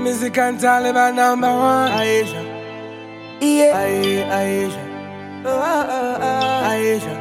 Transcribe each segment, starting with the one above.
Music and Taliban number one. Aisha. Yeah. Aisha. Aisha.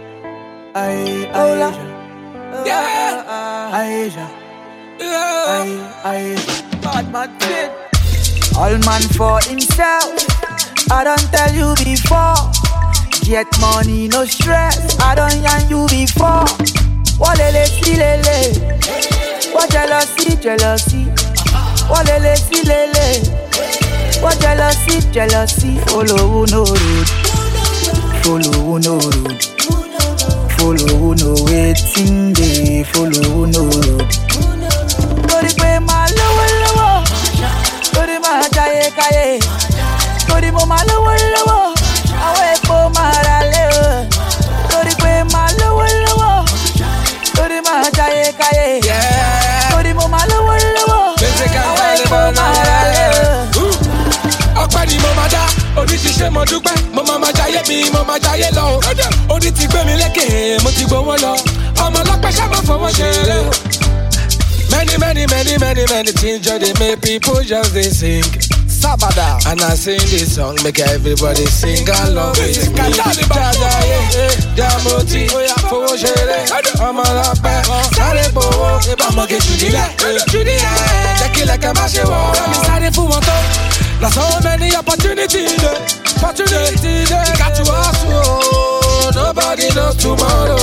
Hola. Aisha. Yeah. Aisha. Yeah. Aisha. Bad man shit. All man for himself. I don't tell you before. Get money, no stress. I don't yarn you before. Walele si lele. What jealousy, jealousy. Walele si lele. What jealousy, jealousy. Follow who no road. Follow who no road. Follow who no waiting day. Follow who no road. Tori pe ma lowo lowo. Tori ma jaye kaye. Tori mo ma lowo lowo. Awe po ma rale o. Tori pe ma lowo lowo. Tori ma jaye kaye. Tori mo ma lowo lowo. Awe po ma rale o. Ọpẹ́ ni mo máa dá, orí ti ṣe mo dúpẹ́, mo máa jayé mi, mo máa jayé lọ. Orí ti gbé mi lékè, mo ti gbowó lọ. Ọmọ ọlọ́pẹ́ sábà fọwọ́ ṣeré. Many things just they make people just they sing. Sabada. And I sing this song, make everybody sing along with me. Jaja Jamoti, fowó ṣeré. Ọmọ ọlọ́pẹ́, sáré gbowó. Ọmọge jùdílẹ̀, jẹ́ kí lẹ̀kẹ̀ má ṣe wọ̀. Rẹ́mi sáré fún wọn tó. There's so many opportunities there. You got to hustle. Nobody knows tomorrow.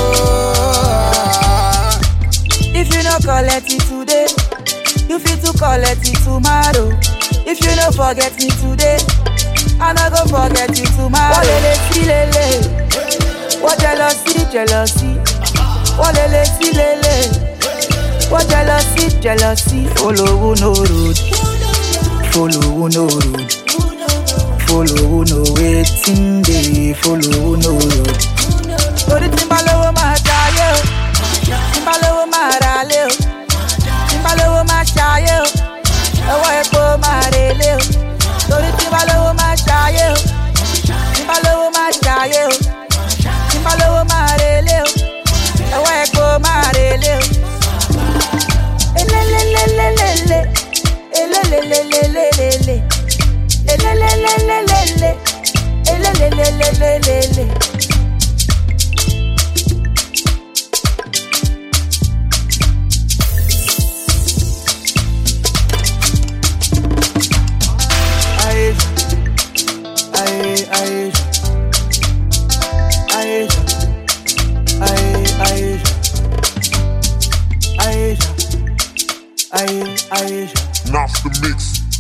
If you no collect it today, you fit to collect it tomorrow. If you no forget me today, I no go forget you tomorrow. Walele si lele, what jealousy, jealousy. Walele si lele, what jealousy, jealousy. Follow who no road, follow who no road, follow who no waiting day, follow who no road. Tori timbalowo ma jaye o, timbalowo ma rale o, timbalowo ma jaye o, ewo epo ma rele o. Tori timbalowo ma jaye o, timbalowo ma jaye o, timbalowo ma rele o, ewo epo ma rele o. Elelelelelele, elelelelelele, elelelelelele, elelelelelele. Aisha. Not the mix.